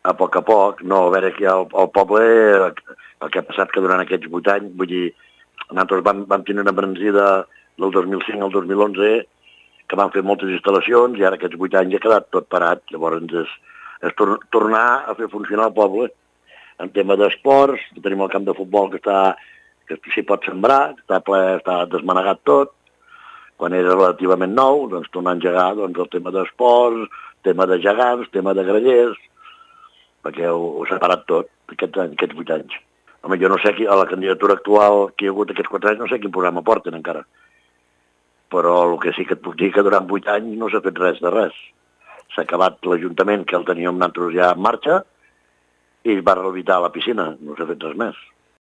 a poc, no, a veure que el poble, el que ha passat que durant aquests 8 anys, vull dir, nosaltres vam tenir una embranzida del 2005 al 2011, que van fer moltes instal·lacions i ara aquests 8 anys ha quedat tot parat. Llavors és tornar a fer funcionar el poble. En tema d'esports, tenim el camp de futbol que s'hi pot sembrar, està desmanegat tot. Quan era relativament nou, doncs tornar a engegar el tema d'esports, tema de gegants, tema de grellers, perquè ho s'ha parat tot aquests 8 anys. Home, jo no sé, a la candidatura actual que hi ha hagut aquests 4 anys, no sé quin programa porten encara. Però el que sí que et puc dir que durant 8 anys no s'ha fet res de res. S'ha acabat l'Ajuntament, que el teníem nosaltres ja en marxa, i es va rehabilitar la piscina, no s'ha fet res més.